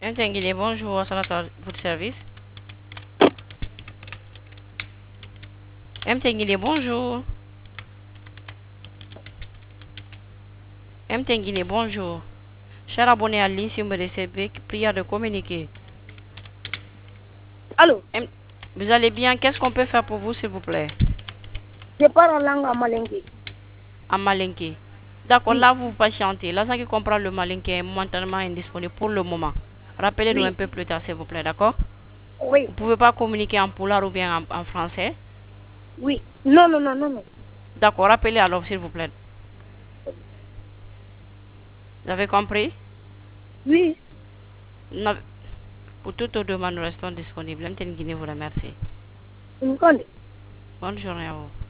Mtengile, bonjour, ça va votre service? Mtengile, bonjour. Mtengile, bonjour. Cher abonné à ligne, si vous me recevez, prière de communiquer. Allô? Vous allez bien? Qu'est-ce qu'on peut faire pour vous, s'il vous plaît? Je parle en langue amalengue. En malinké. D'accord, Oui, là, vous patientez. Là, ça qui comprend le malinké est momentanément indisponible pour le moment. Rappelez-nous un oui, peu plus tard, s'il vous plaît, d'accord? oui, Vous ne pouvez pas communiquer en poulard ou bien en français? oui. Non, non, non, non, non. D'accord, rappelez alors, s'il vous plaît. Vous avez compris? Oui, Non. Pour toute autre demande, nous restons disponibles. Mtengile vous remercie. une conne. Bonne journée à vous.